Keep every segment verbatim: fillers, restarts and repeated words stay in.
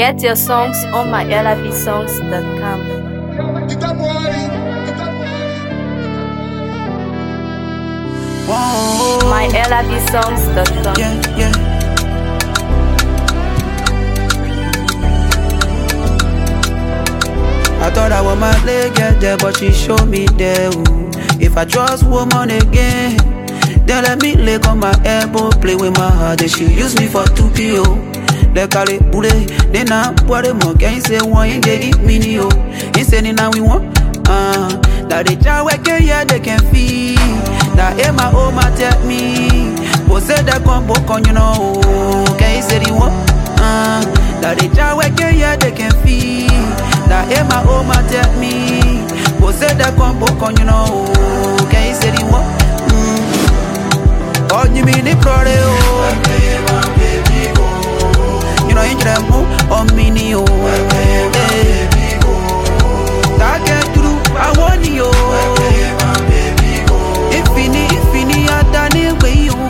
Get your songs on my L I V songs dot com. my L I V songs dot com. Yeah, yeah. I thought I was my leg get there, but she showed me there. Ooh. If I trust woman again, then let me lay on my elbow, play with my heart. Then she use me for two P O. They call it booty, then I put it more. Can't say one in they eat mini oh. Ain't saying now we want. Uh, that they try work yeah they can feel. That ain't my own my tell me. But say that come book on you know. Can't say the one. Uh, that they try work yeah they can feel. That ain't my own my tell me. But say that come book on you know. Can't say the one. Oh, you mean the prode oh. You know, you them on mini oh. That get through, I want you. Infini, infini, I done it with you.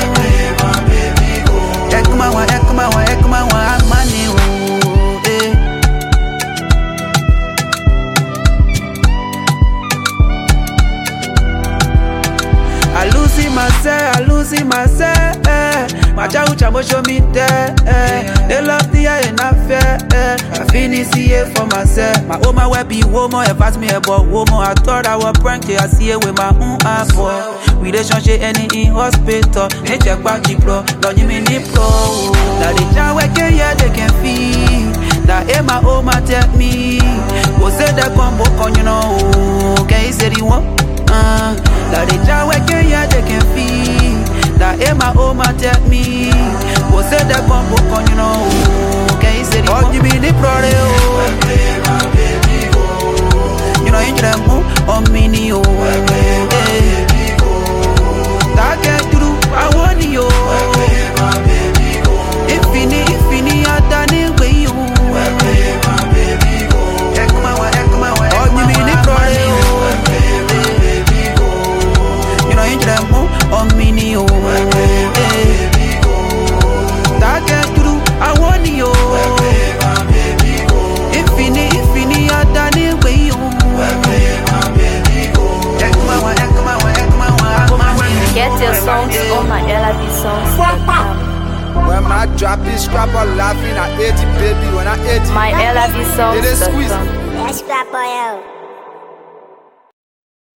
Ekma wa, ekma wa, ekma wa, money oh. I lose myself, I lose myself. My child show me there. They love the eye and I fair. I finish here for myself. My own my web be woman, if ask me about woman. I thought I was prank, I see it with my own apple. Relationship any in hospital. They check back the pro, don't you mean the pro? Now they try work yeah they can feel. That ain't my own my tell me. Go say that come book on you know. Can you say the one? Uh, that they try work yeah they can feel. That ain't my own my tell me. Go say that come book on you know. Can you say the one? Oh, you mean the prode oh. You know you them on mini oh. That get through, I want you. Infini, infini, I done it with you. Oh, you mean the prode you know you them on mini oh. That get through, I want you. Infini, infini, I done it with you. Get your songs on my L I V songs dot com. When my drop is scrapper laughing, I eighty baby when I eighty. my L I V songs It is dot squeeze. com. Let's scrap boy out.